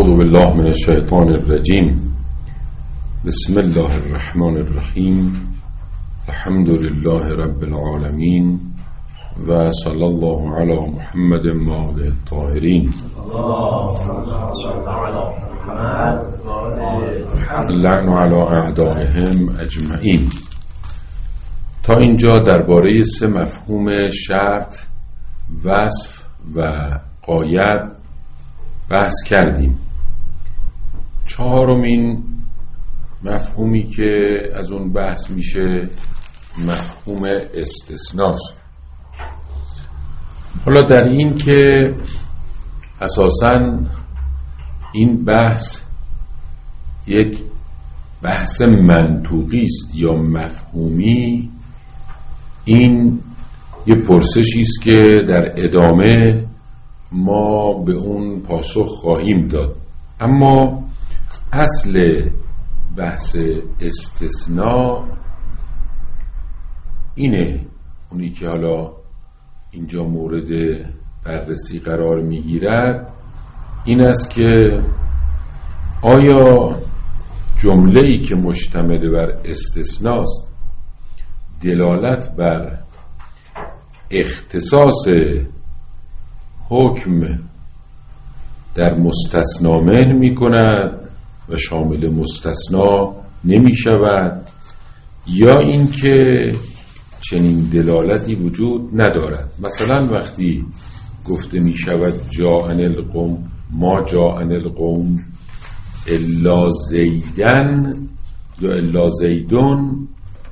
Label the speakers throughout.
Speaker 1: اعوذ بالله من الشیطان الرجیم. بسم الله الرحمن الرحیم. الحمد لله رب العالمین و صلی الله علی محمد و آله الطاهرین. اللعن علی اعدائهم اجمعین. تا اینجا درباره سه مفهوم شرط، وصف و غایت بحث کردیم. چهارمین مفهومی که از اون بحث میشه مفهوم استثناست. حالا در این که اساساً این بحث یک بحث منطوقی است یا مفهومی، این یه پرسشی است که در ادامه ما به اون پاسخ خواهیم داد. اما اصل بحث استثناء اینه، اونی که حالا اینجا مورد بررسی قرار میگیرد این است که آیا جمله‌ای که مشتمل بر استثناست دلالت بر اختصاص حکم در مستثنا منع می کند و شامل مستثنا نمی شود، یا اینکه چنین دلالتی وجود ندارد. مثلا وقتی گفته می شود جاءن القوم، ما جاءن القوم الا زیدن یا الا زیدون،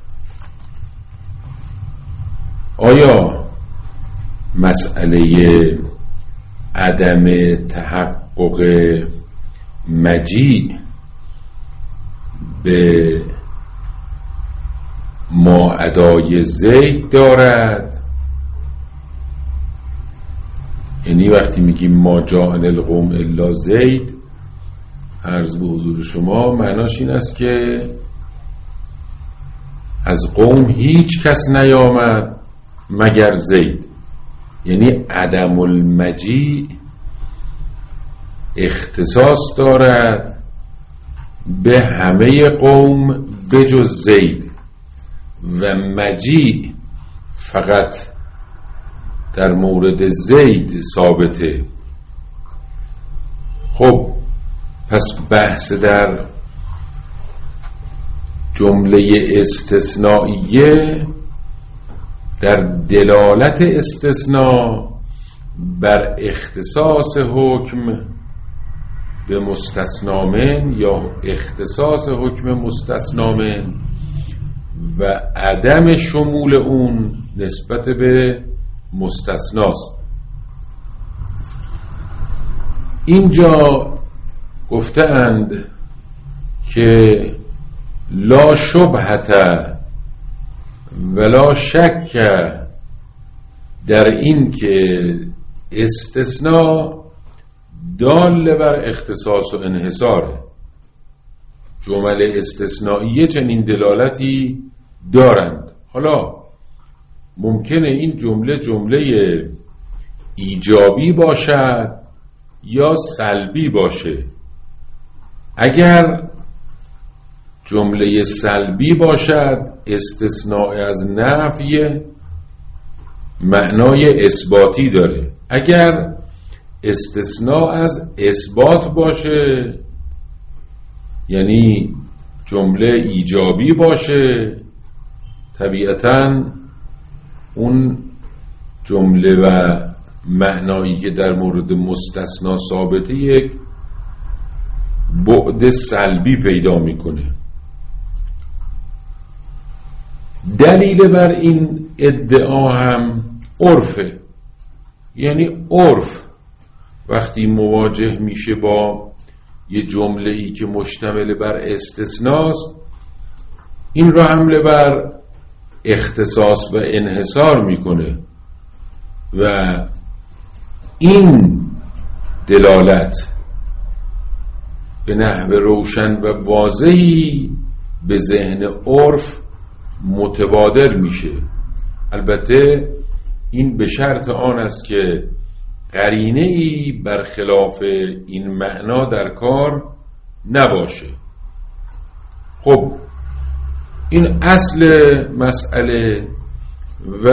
Speaker 1: آیا مسئله عدم تحقق مجیء به ما ادای زید دارد؟ یعنی وقتی میگیم ما جاءن القوم الا زید، عرض به حضور شما معناش این است که از قوم هیچ کس نیامد مگر زید. یعنی عدم المجیء اختصاص دارد به همه قوم بجز زید و مجیء فقط در مورد زید ثابته. خب پس بحث در جمله استثنائیه در دلالت استثناء بر اختصاص حکم به مستثنا من یا اختصاص حکم مستثنا من و عدم شمول اون نسبت به مستثناست. اینجا گفتند که لا شبهت ولا شک در این که استثناء دال بر اختصاص و انحصاره. جمل استثنائیه چنین دلالتی دارند. حالا ممکنه این جمله ایجابی باشد یا سلبی باشه. اگر جمله سلبی باشد استثناء از نفی معنای اثباتی داره. اگر استثناء از اثبات باشه یعنی جمله ایجابی باشه، طبیعتاً اون جمله و معنایی که در مورد مستثنا ثابته یک بعد سلبی پیدا میکنه. دلیل بر این ادعا هم عرفه. یعنی عرف وقتی مواجه میشه با یه جمله ای که مشتمل بر استثناست، این را حمله بر اختصاص و انحصار میکنه و این دلالت به نحو روشن و واضحی به ذهن عرف متبادر میشه. البته این به شرط آن است که قرینه ای برخلاف این معنا در کار نباشه. خب این اصل مسئله و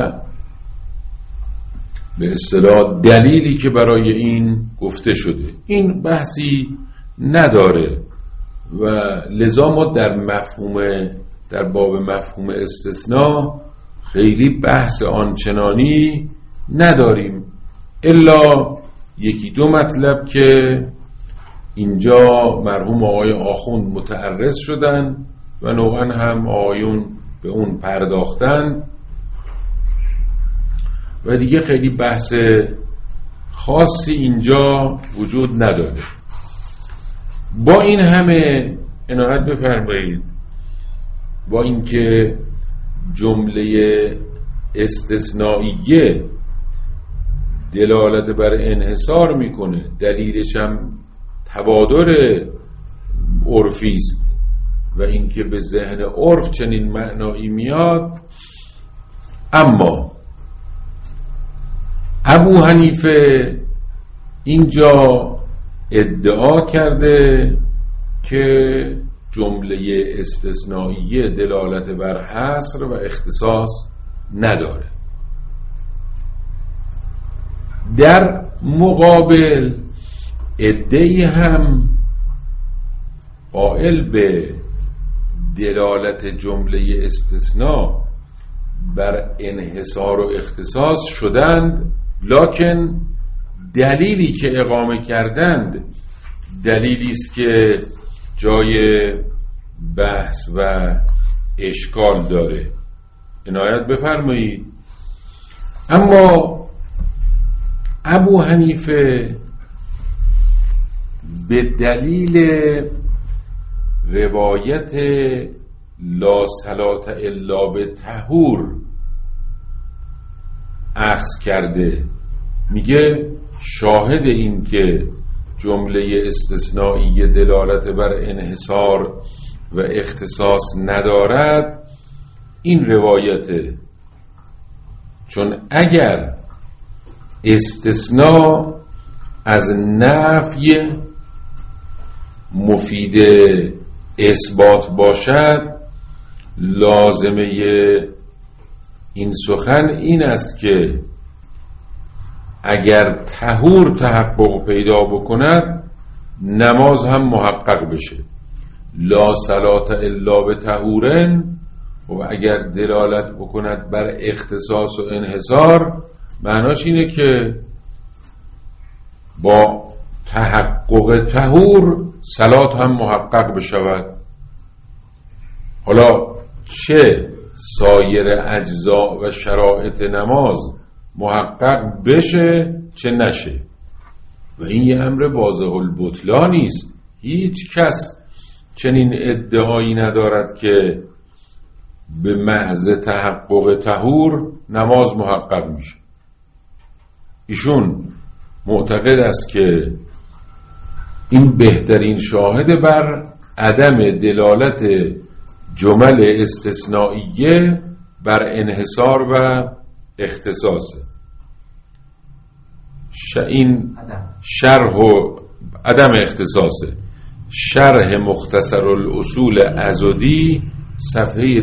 Speaker 1: به اصطلاح دلیلی که برای این گفته شده. این بحثی نداره و لذا ما در باب مفهوم استثناء خیلی بحث آنچنانی نداریم، الا یکی دو مطلب که اینجا مرحوم آقای آخوند متعرض شدن و نوعا هم آقایون به اون پرداختن و دیگه خیلی بحث خاصی اینجا وجود نداره. با این همه عنایت بفرمایید، با اینکه جمله استثنائیه دلالت بر انحصار میکنه، دلیلش هم تبادر عرفی است و اینکه به ذهن عرف چنین معنایی میاد، اما ابو حنیفه اینجا ادعا کرده که جمله استثنائیه دلالت بر حصر و اختصاص نداره. در مقابل عده‌ای هم قائل به دلالت جمله استثناء بر انحصار و اختصاص شدند، لکن دلیلی که اقامه کردند دلیلی است که جای بحث و اشکال داره. عنایت بفرمایید. اما ابو حنیفه به دلیل روایت لا صلاة الا بطهور اخذ کرده، میگه شاهد این که جمله استثنائیه دلالت بر انحصار و اختصاص ندارد این روایته، چون اگر استثناء از نفی مفید اثبات باشد، لازمه این سخن این است که اگر طهور تحقق پیدا بکند نماز هم محقق بشه. لا صلاة الا بطهورن، و اگر دلالت بکند بر اختصاص و انحصار، معناش اینه که با تحقق طهور صلات هم محقق بشود. حالا چه سایر اجزا و شرایط نماز محقق بشه چه نشه، و این یه امر واضح البطلانی است. هیچ کس چنین ادعایی ندارد که به محض تحقق طهور نماز محقق میشه. ایشون معتقد است که این بهترین شاهد بر عدم دلالت جمل استثنائیه بر انحصار و اختصاصه. این شرح و عدم اختصاصه. شرح مختصر الاصول عضدی صفحه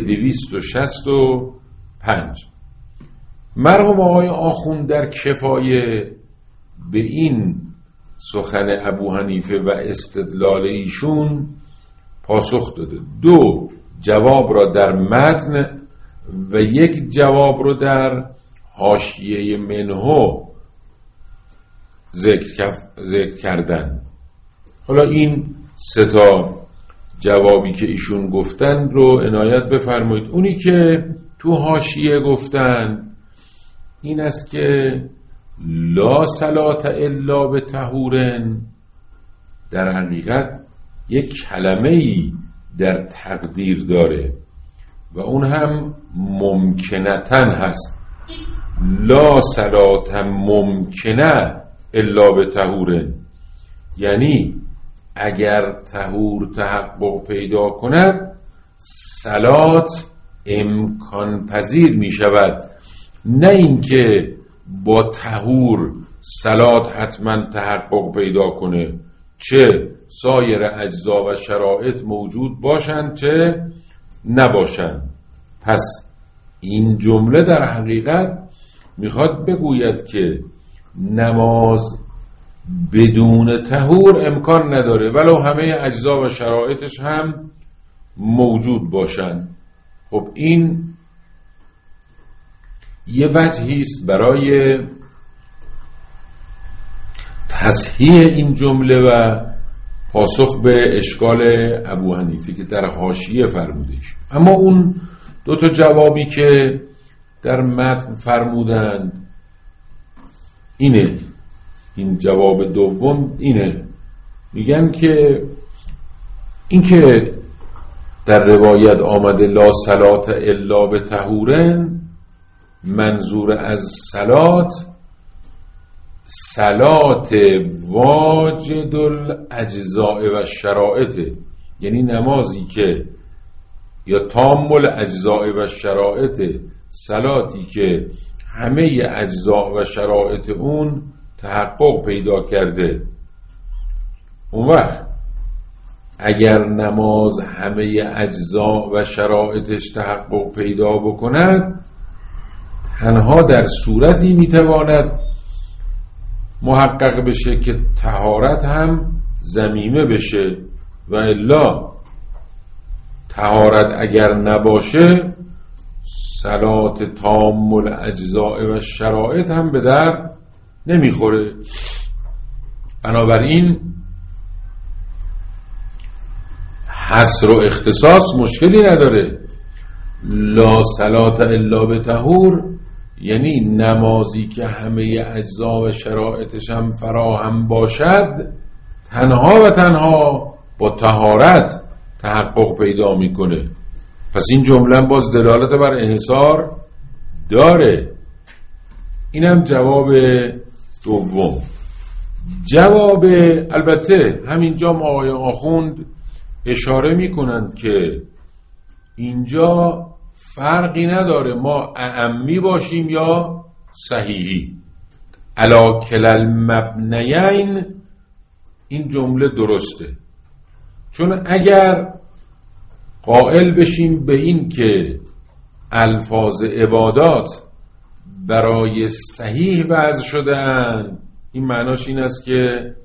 Speaker 1: 265. مرحوم آقای آخوند در کفایه به این سخن ابو حنیفه و استدلال ایشون پاسخ داده. 2 جواب را در متن و 1 جواب رو در حاشیه منهو ذکر کردن. حالا این 3 جوابی که ایشون گفتن رو عنایت بفرمایید. اونی که تو حاشیه گفتن این است که لا صلاة الا بطهورن در حقیقت یک کلمه‌ای در تقدیر داره و اون هم ممکنتن هست. لا صلاة ممکنه الا بطهورن، یعنی اگر طهور تحقق پیدا کند صلات امکان پذیر می شود، نه اینکه با طهور صلات حتما تحقق پیدا کنه، چه سایر اجزا و شرایط موجود باشند چه نباشند. پس این جمله در حقیقت میخواد بگوید که نماز بدون طهور امکان نداره ولو همه اجزا و شرایطش هم موجود باشند. خب این یه وجهی است برای تصحیح این جمله و پاسخ به اشکال ابو حنیفه که در حاشیه فرمودش. اما اون دو تا جوابی که در متن فرمودند اینه، این جواب دوم اینه، میگن که این که در روایت آمده لا صلات الا به طهورن، منظور از صلات واجد الاجزاء و شرائط، یعنی نمازی که یا تام الاجزاء و شرائط، صلاتی که همه اجزاء و شرائط اون تحقق پیدا کرده. اون وقت اگر نماز همه اجزاء و شرائطش تحقق پیدا بکند، تنها در صورتی میتواند محقق بشه که طهارت هم ضمیمه بشه، و الا طهارت اگر نباشه صلات تام الاجزاء و شرایط هم به در نمیخوره. بنابراین حصر و اختصاص مشکلی نداره. لا صلات الا به طهور یعنی نمازی که همه اجزا و شرایطش هم فراهم باشد تنها و تنها با طهارت تحقق پیدا میکنه. پس این جمله باز دلالت بر انحصار داره. اینم جواب دوم. جواب البته همینجا آقای آخوند اشاره میکنند که اینجا فرقی نداره ما اعمی باشیم یا صحیحی. علی کلا المبنیین این جمله درسته، چون اگر قائل بشیم به این که الفاظ عبادات برای صحیح وضع شده اند، این معناش این است که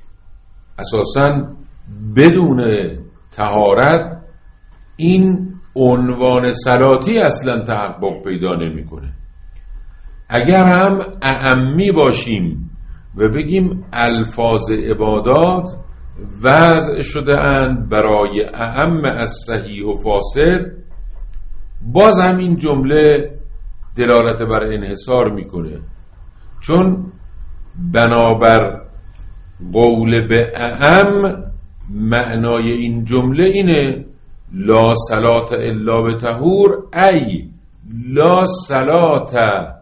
Speaker 1: اساساً بدون طهارت این عنوان صلاتی اصلا تحقق پیدا نمیکنه. اگر هم اعمی باشیم و بگیم الفاظ عبادات وضع شده اند برای اعم از صحیح و فاسد، باز هم این جمله دلالت بر انحصار میکنه، چون بنابر قول به اعم معنای این جمله اینه لا صلات الا به طهور، ای لا صلات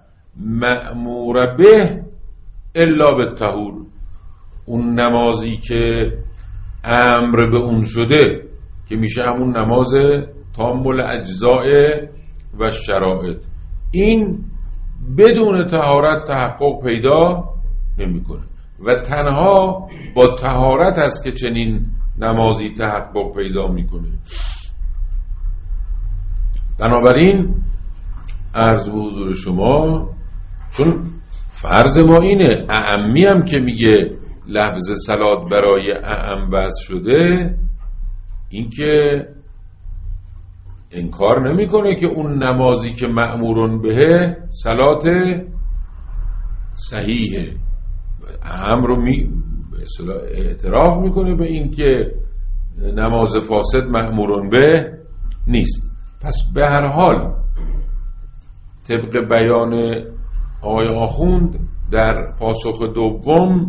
Speaker 1: مأمور به الا به طهور. اون نمازی که امر به اون شده که میشه همون نماز تام الاجزاء و شرائط، این بدون طهارت تحقق پیدا نمیکنه و تنها با طهارت است که چنین نمازی تحقق پیدا میکنه. بنابراین عرض به حضور شما، چون فرض ما اینه اعمی هم که میگه لفظ صلات برای اعم وضع شده، این که انکار نمیکنه که اون نمازی که مأمورون بهه صلات صحیحه، اعم رو اعتراف میکنه به این که نماز فاسد مأمورون به نیست. پس به هر حال طبق بیان آقای آخوند در پاسخ دوم،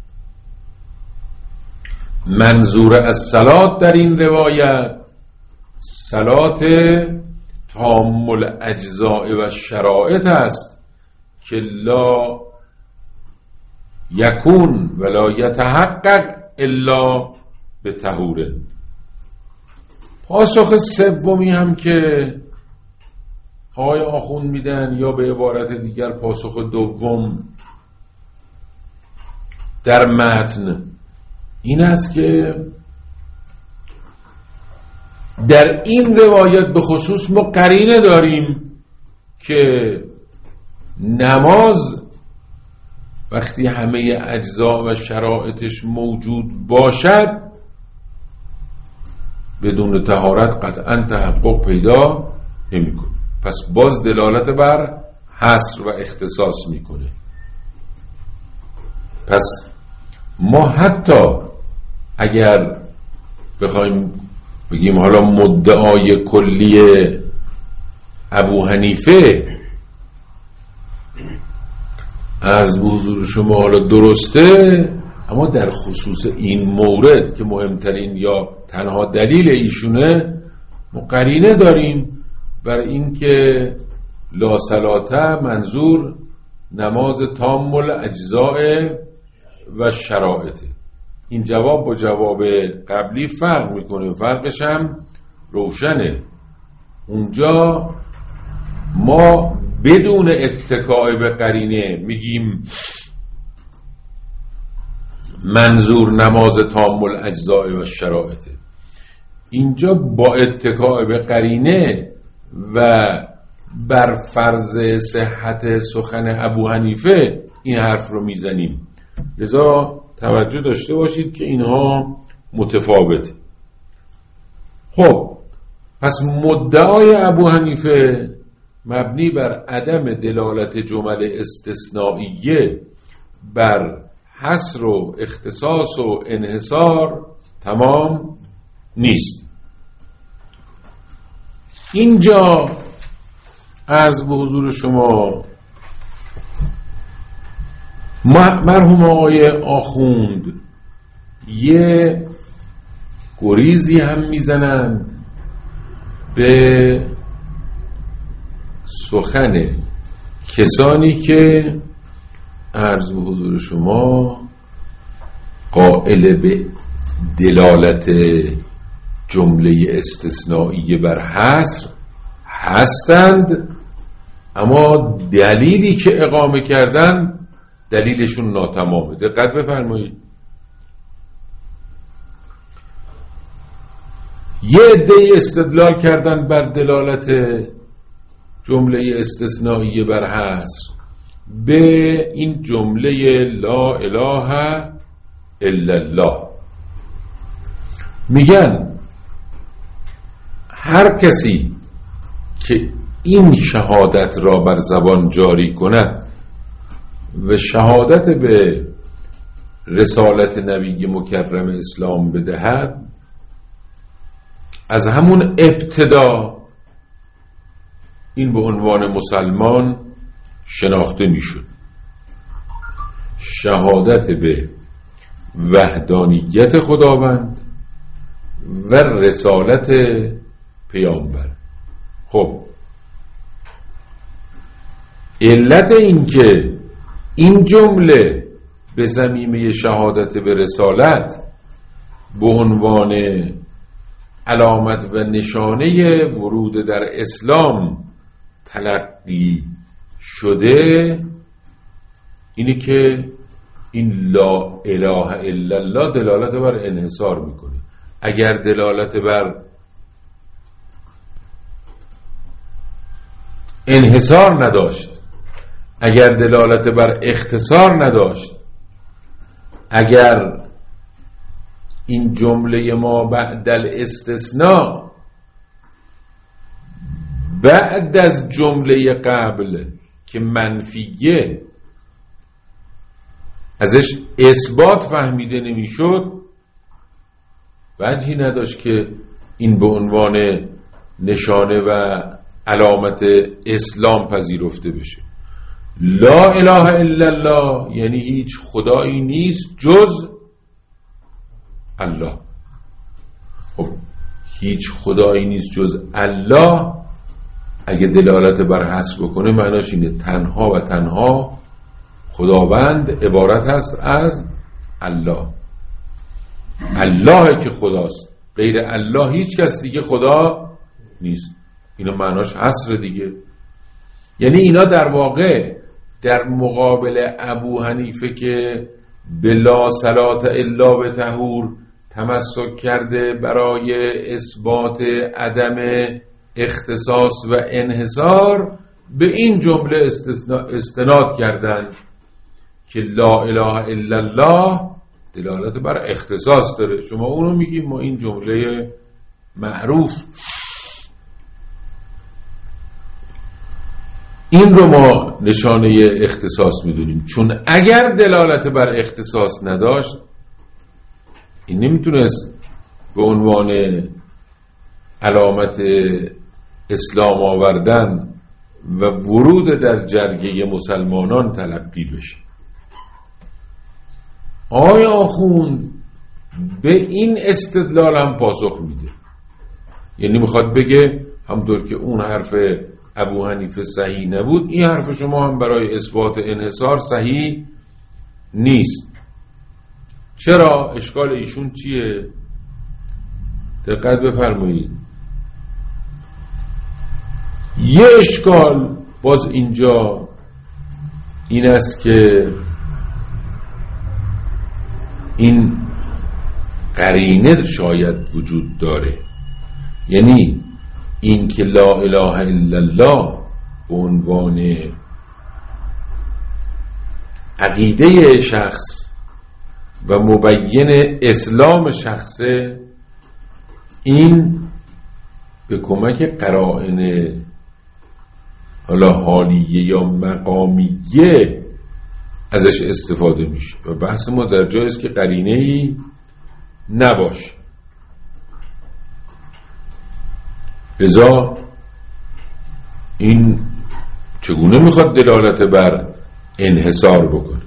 Speaker 1: منظور از صلات در این روایت صلات تام الاجزاء و شرائط است که لا یکون ولا یتحقق الا به طهور. پاسخ سومی هم که آقای آخوند میدن، یا به عبارت دیگر پاسخ دوم، در متن این است که در این روایت به خصوص ما قرینه داریم که نماز وقتی همه اجزا و شرایطش موجود باشد بدون طهارت قطعا تحقق پیدا نمی‌کنه. پس باز دلالت بر حصر و اختصاص میکنه. پس ما حتی اگر بخوایم بگیم حالا مدعای کلی ابو حنیفه عرض به حضور شما حالا درسته، اما در خصوص این مورد که مهمترین یا تنها دلیل ایشونه ما قرینه داریم بر این که لا صلاة منظور نماز تام الاجزاء و شرایط. این جواب با جواب قبلی فرق میکنه، فرقش هم روشنه. اونجا ما بدون اتکای به قرینه میگیم منظور نماز تام الاجزاء و شرایط. اینجا با اتکای به قرینه و بر فرض صحت سخن ابو حنیفه این حرف رو میزنیم. لذا توجه داشته باشید که اینها متفاوته. خب پس مدعای ابو حنیفه مبنی بر عدم دلالت جمل استثنائیه بر حصر و اختصاص و انحصار تمام نیست. اینجا عرض به حضور شما مرحوم آقای آخوند یه گریزی هم میزنند به سخن کسانی که عرض به حضور شما قائل به دلالت جمله استثنائیه بر حصر هستند، اما دلیلی که اقامه کردن دلیلشون ناتمامه. دقت بفرمایید. یه عده استدلال کردن بر دلالت جمله استثنائیه بر حصر به این جمله لا اله الا الله. میگن هر کسی که این شهادت را بر زبان جاری کند و شهادت به رسالت نبی مکرم اسلام بدهد، از همون ابتدا این به عنوان مسلمان شناخته میشد. شهادت به وحدانیت خداوند و رسالت پیامبر. خب علت این که این جمله به ضمیمه شهادت به رسالت به عنوان علامت و نشانه ورود در اسلام تلقی شده اینه که این لا اله الا الله دلالت بر انحصار میکنه. اگر دلالت بر انحصار نداشت، اگر دلالت بر اختصار نداشت، اگر این جمله ما بعد الاستثناء بعد از جمله قبل که منفیه ازش اثبات فهمیده نمیشد، وجهی نداشت که این به عنوان نشانه و علامت اسلام پذیرفته بشه. لا اله الا الله یعنی هیچ خدایی نیست جز الله. خب هیچ خدایی نیست جز الله اگه دلالت بر حصر بکنه معناش اینه تنها و تنها خداوند عبارت هست از الله. الله که خداست، غیر الله هیچ کس دیگه خدا نیست. اینا معناش حصر دیگه. یعنی اینا در واقع در مقابل ابو حنیفه که بلا صلاة الا به طهور تمسک کرده برای اثبات عدم اختصاص و انحصار، به این جمله استناد کردند که لا اله الا الله دلالت بر اختصاص داره. شما اونو میگیم، ما این جمله معروف این رو ما نشانه اختصاص میدونیم، چون اگر دلالت بر اختصاص نداشت این نمیتونست به عنوان علامت اسلام آوردن و ورود در جرگه مسلمانان تلقی بشه. آیا آخوند به این استدلال هم پاسخ میده، یعنی میخواد بگه همونطور که اون حرف ابو حنیفه صحیح نبود، این حرف شما هم برای اثبات انحصار صحیح نیست. چرا؟ اشکال ایشون چیه؟ دقت بفرمایید. یه اشکال باز اینجا این است که این قرینه شاید وجود داره، یعنی این که لا اله الا الله به عنوان عقیده شخص و مبین اسلام شخصه، این به کمک قرائن حالا حالیه یا مقامیه ازش استفاده میشه و بحث ما در جایی است که قرینه‌ای نباشه. لذا این چگونه میخواد دلالت بر انحصار بکنه؟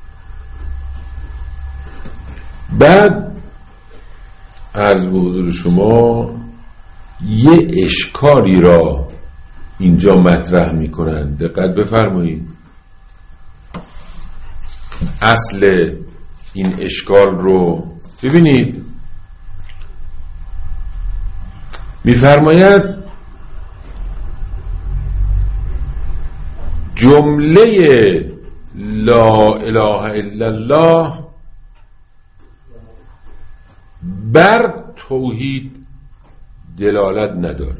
Speaker 1: بعد عرض به حضور شما یه اشکالی را اینجا مطرح میکنن. دقت بفرمایید. اصل این اشکال رو ببینید. میفرماید جمله لا اله الا الله بر توحید دلالت نداره،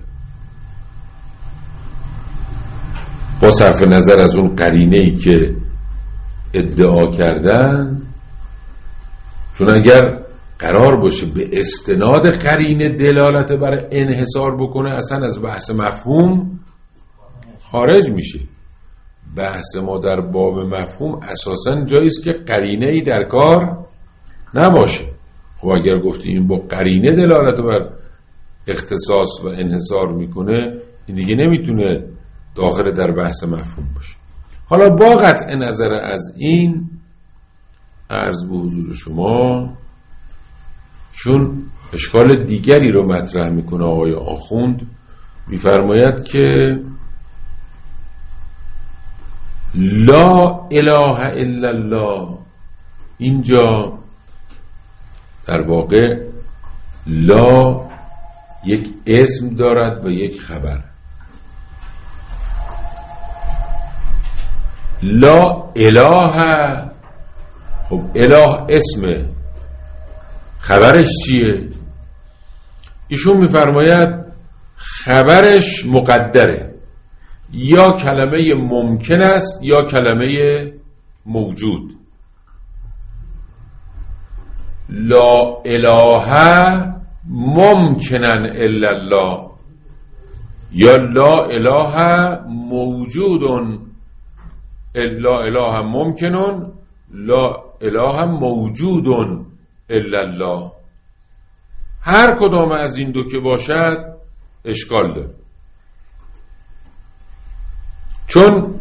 Speaker 1: با صرف نظر از اون قرینه‌ای که ادعا کردن. چون اگر قرار باشه به استناد قرینه دلالت بر انحصار بکنه، اصلا از بحث مفهوم خارج میشه. بحث ما در باب مفهوم اساساً جایی است که قرینه‌ای در کار نباشه. خب اگر گفتی این با قرینه دلالت بر اختصاص و انحصار میکنه، این دیگه نمیتونه داخل در بحث مفهوم باشه. حالا با قطع نظر از این، عرض به حضور شما چون اشکال دیگری رو مطرح میکنه آقای آخوند، میفرماید که لا اله الا الله اینجا در واقع لا یک اسم دارد و یک خبر. لا اله، خب اله اسمه، خبرش چیه؟ ایشون میفرماید خبرش مقدره، یا کلمه ممکن است یا کلمه موجود. لا اله ممکنن الا الله، یا لا اله موجودن، لا اله ممکنن لا اله موجودن الا الله. هر کدام از این دو که باشد اشکال داره، چون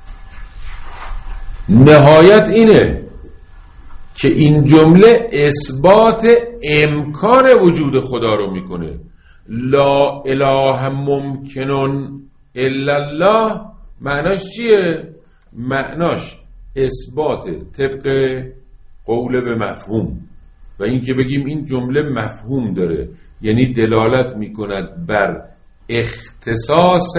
Speaker 1: نهایت اینه که این جمله اثبات امکان وجود خدا رو میکنه. لا اله ممکنن الا الله معناش چیه؟ معناش اثبات طبق قول به مفهوم، و این که بگیم این جمله مفهوم داره، یعنی دلالت میکند بر اختصاص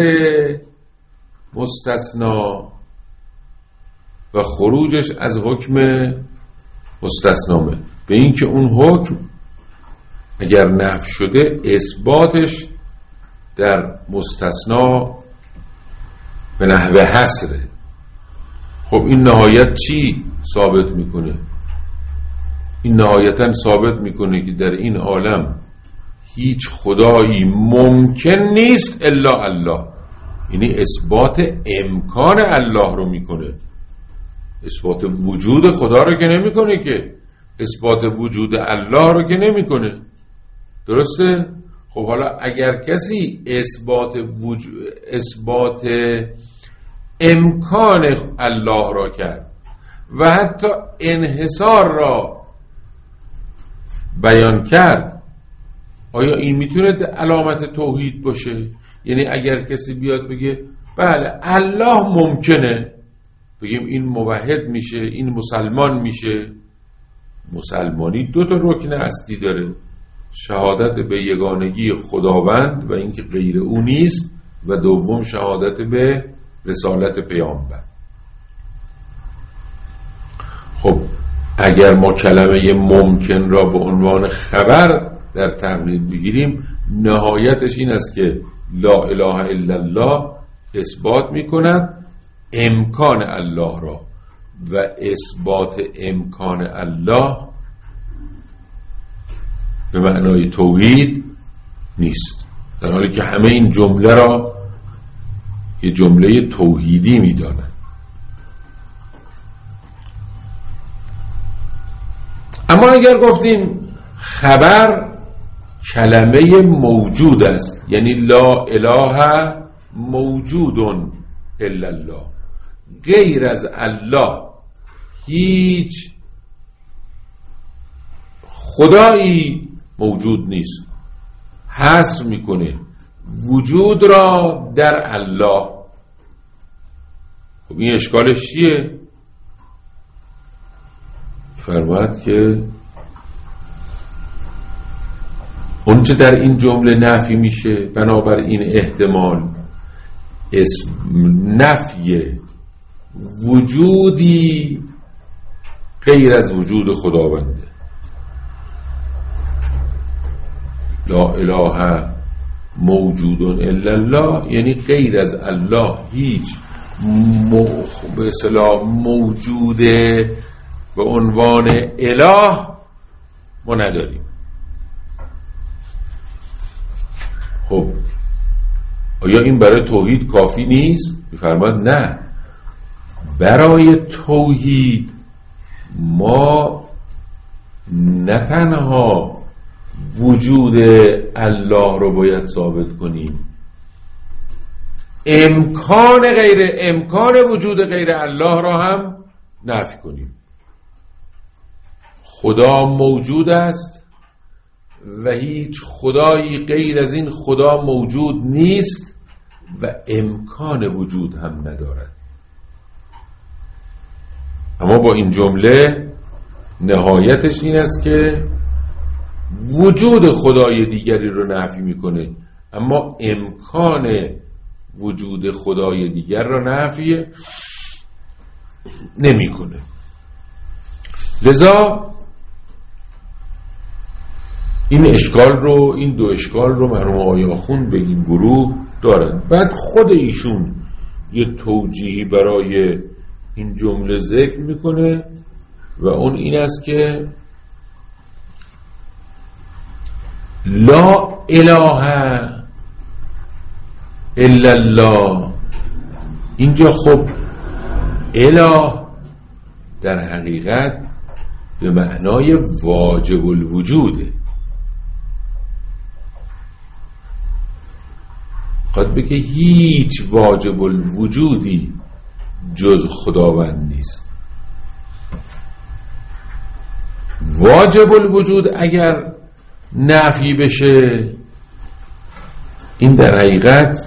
Speaker 1: مستثنا و خروجش از حکم مستثنامه به این که اون حکم اگر نفی شده اثباتش در مستثنا به نحوه حصره. خب این نهایت چی ثابت میکنه؟ این نهایتا ثابت میکنه که در این عالم هیچ خدایی ممکن نیست الا الله. یعنی اثبات امکان الله رو میکنه، اثبات وجود خدا رو که نمیکنه، که اثبات وجود الله رو که نمیکنه. درسته؟ خب حالا اگر کسی اثبات امکان الله را کرد و حتی انحصار را بیان کرد، آیا این میتونه علامت توحید باشه؟ یعنی اگر کسی بیاد بگه بله الله ممکنه، بگیم این موحد میشه، این مسلمان میشه. مسلمانی 2 رکن اصلی داره: شهادت به یگانگی خداوند و اینکه غیر او نیست، و دوم شهادت به رسالت پیامبر. خب اگر ما کلمه ممکن را به عنوان خبر در تقلید بگیریم، نهایتش این است که لا اله الا الله اثبات میکند امکان الله را، و اثبات امکان الله به معنای توحید نیست، در حالی که همه این جمله را یه جمله توحیدی میدانند. اما اگر گفتیم خبر کلمه موجود است، یعنی لا اله موجود الا الله، غیر از الله هیچ خدایی موجود نیست، حصر میکنه وجود را در الله. خب این اشکالش چیه؟ فرمود که اون چه در این جمله نفی میشه، بنابر این احتمال نفی وجودی غیر از وجود خداونده. لا اله موجود الا الله یعنی غیر از الله هیچ به اصطلاح موجوده به عنوان اله ما نداریم. خب آیا این برای توحید کافی نیست؟ می‌فرماد نه، برای توحید ما نه تنها وجود الله رو باید ثابت کنیم، امکان وجود غیر الله را هم نفی کنیم. خدا موجود است و هیچ خدایی غیر از این خدا موجود نیست و امکان وجود هم ندارد. اما با این جمله نهایتش این است که وجود خدای دیگری رو نفی میکنه، اما امکان وجود خدای دیگر رو نفی نمیکنه. لذا این دو اشکال رو مرحوم آقای آخوند به این گروه دارن. بعد خود ایشون یه توجیهی برای این جمله ذکر میکنه و اون این است که لا اله الا الله. اینجا خب اله در حقیقت به معنای واجب الوجوده. خواهد بگه هیچ واجب الوجودی جز خداوند نیست. واجب الوجود اگر نفی بشه، این در حقیقت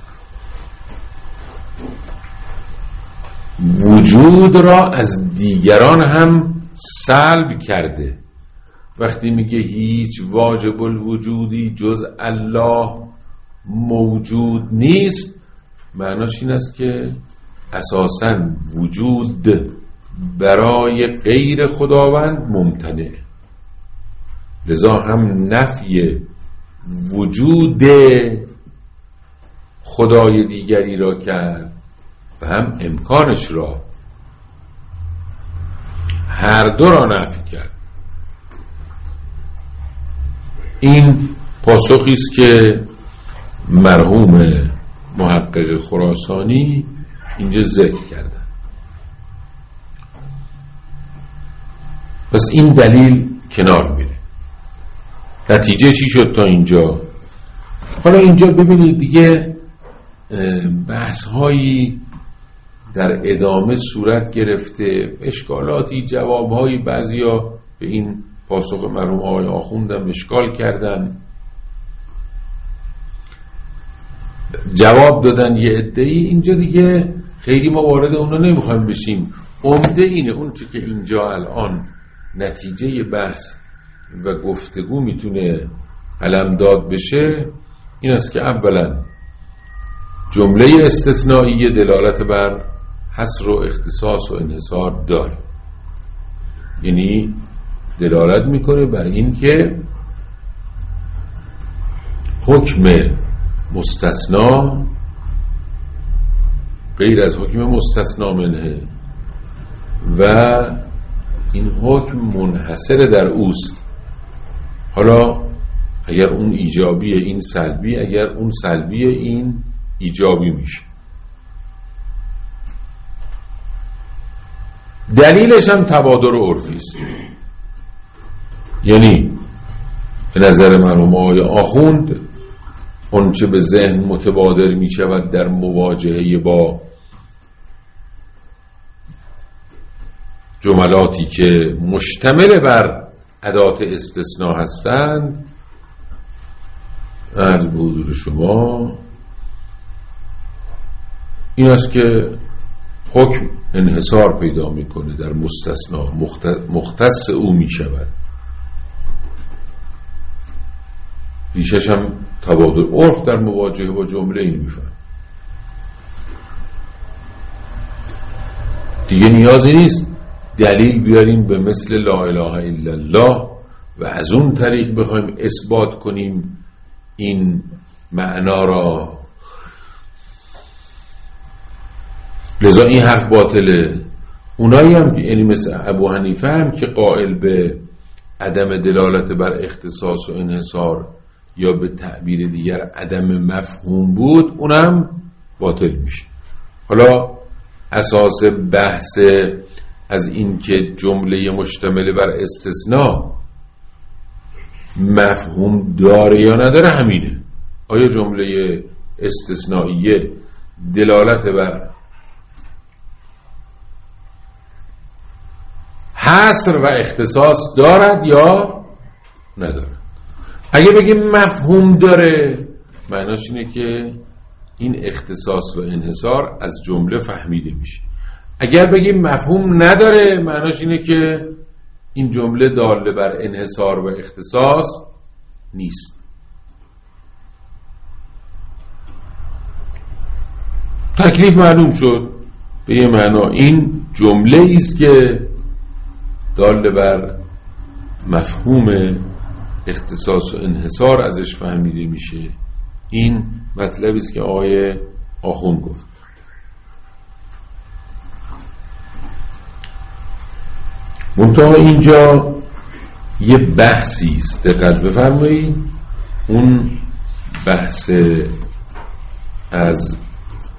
Speaker 1: وجود را از دیگران هم سلب کرده. وقتی میگه هیچ واجب الوجودی جز الله موجود نیست، معناش این است که اساساً وجود برای غیر خداوند ممتنع، لذا هم نفی وجود خدای دیگری را کرد و هم امکانش را، هر دو را نفی کرد. این پاسخی است که مرحوم محقق خراسانی اینجا ذکر کردن. پس این دلیل کنار میره. نتیجه چی شد تا اینجا؟ حالا اینجا ببینید دیگه بحث هایی در ادامه صورت گرفته، اشکالاتی، جوابهایی، بعضیا به این پاسخ مرحوم آقای آخوندم اشکال کردن، جواب دادن یه عده‌ای. اینجا دیگه خیلی ما وارد اون نمیخوایم بشیم. عمده اینه، اون چی که اینجا الان نتیجه بحث و گفتگو میتونه علمداد بشه این است که اولا جمله استثنایی دلالت بر حصر و اختصاص و انحصار داره، یعنی دلالت میکنه بر این که حکم مستثنا غیر از حکم مستثنا منه و این حکم منحصر در اوست. حالا اگر اون ایجابی این سلبی، اگر اون سلبی این ایجابی میشه. دلیلش هم تبادر عرفی است، یعنی به نظر مرحوم آقای آخوند اون چه به ذهن متبادر می شود در مواجهه با جملاتی که مشتمل بر ادات استثناء هستند، عرض به حضور شما این است که حکم انحصار پیدا میکنه در مستثنا، مختص او می شود. ریشش هم تبادل عرف در مواجهه با جمله این میفهم. دیگه نیازی نیست دلیل بیاریم به مثل لا اله الا الله و از اون طریق بخوایم اثبات کنیم این معنا را. لذا این حرف باطله. اونایی هم یعنی مثل ابو حنیفه هم که قائل به عدم دلالت بر اختصاص و انحصار یا به تعبیر دیگر عدم مفهوم بود، اونم باطل میشه. حالا اساس بحث از این که جمله مشتمل بر استثناء مفهوم داره یا نداره همینه. آیا جمله استثنائیه دلالت بر حصر و اختصاص دارد یا نداره؟ اگه بگیم مفهوم داره، معناش اینه که این اختصاص و انحصار از جمله فهمیده میشه. اگر بگیم مفهوم نداره، معناش اینه که این جمله داله بر انحصار و اختصاص نیست. تکلیف معلوم شد به یه معنا. این جمله ایست که داله بر مفهوم اختصاص و انحصار ازش فهمیده میشه. این مطلبی است که آقای آخوند گفت. منتها اینجا یه بحثی است، دقت بفرمایید. اون بحث از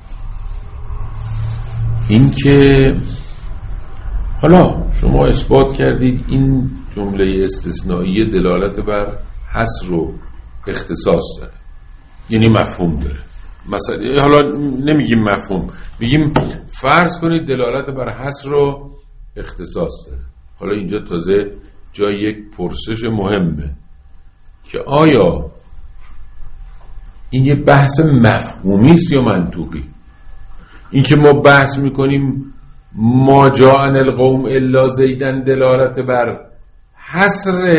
Speaker 1: این که حالا شما اثبات کردید این جمله استثنایی دلالت بر حصر و اختصاص داره، یعنی مفهوم داره. مثلا حالا نمیگیم مفهوم، میگیم فرض کنید دلالت بر حصر و اختصاص داره. حالا اینجا تازه جای یک پرسش مهمه که آیا این یه بحث مفهومی است یا منطوقی؟ این که ما بحث میکنیم ما جاءن القوم الا زیدن دلالت بر حصر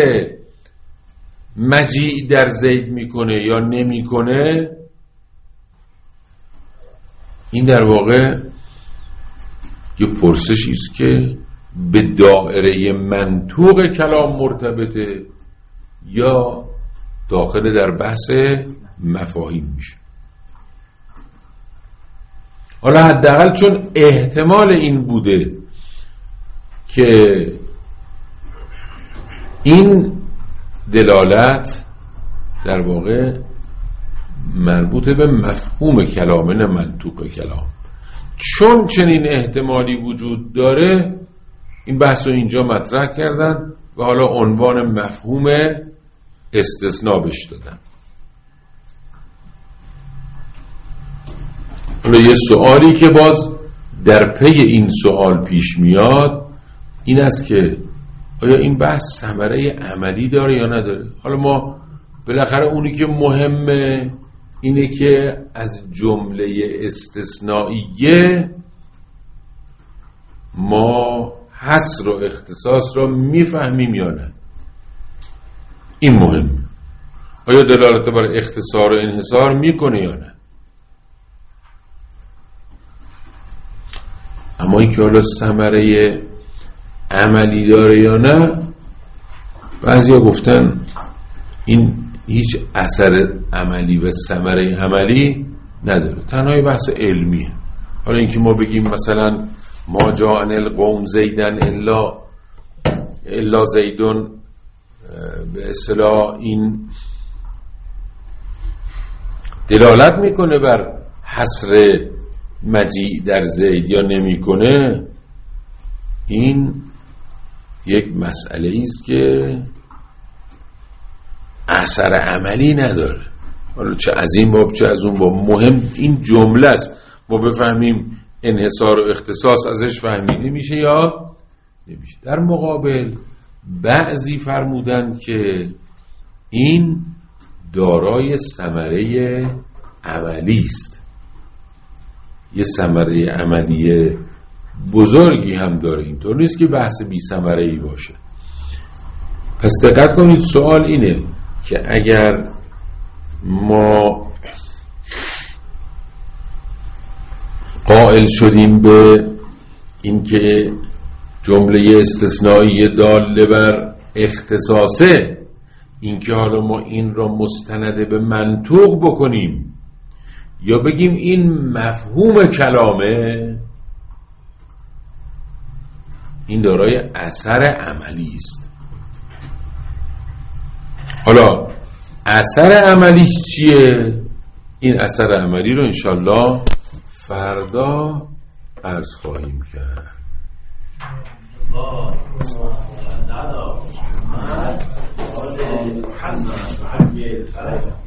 Speaker 1: مجیع در زید میکنه یا نمیکنه، این در واقع یه پرسشی است که به دائره منطوق کلام مرتبطه یا داخل در بحث مفاهیم میشه. حالا حداقل چون احتمال این بوده که این دلالت در واقع مربوط به مفهوم کلام نه منطوق کلام، چون چنین احتمالی وجود داره این بحث رو اینجا مطرح کردن و حالا عنوان مفهوم استثناء بهش دادن. حالا یه سوالی که باز در پی این سوال پیش میاد این است که آیا این بحث ثمره عملی داره یا نداره؟ حالا ما بالاخره اونی که مهمه اینه که از جمله استثنائیه ما حصر و اختصاص را میفهمیم یا نه. این مهمه. آیا دلالت بر اختصار و انحصار میکنه یا نه؟ اما این که حالا ثمره عملی داره یا نه، بعضیا گفتن این هیچ اثر عملی و ثمره عملی نداره، تنها بحث علمیه. حالا اینکه ما بگیم مثلا ما جاءن القوم زیدن الا زیدون، به اصطلاح این دلالت میکنه بر حصر مجیء در زید یا نمیکنه، این یک مسئله است که اثر عملی نداره. حالا چه از این باب چه از اون باب، مهم این جمله است، ما بفهمیم انحصار و اختصاص ازش فهمیده میشه یا نمیشه. در مقابل بعضی فرمودن که این دارای ثمره عملی است، یه ثمره عملی بزرگی هم داره، اینطور نیست که بحث بی ثمره‌ای باشه. پس دقت کنید، سوال اینه که اگر ما قائل شدیم به اینکه جمله استثنایی داله بر اختصاصه، اینکه حالا ما این را مستند به منطوق بکنیم یا بگیم این مفهوم کلامه، این دارای اثر عملی است. حالا اثر عملیش چیه؟ این اثر عملی رو انشالله فردا عرض خواهیم کرد.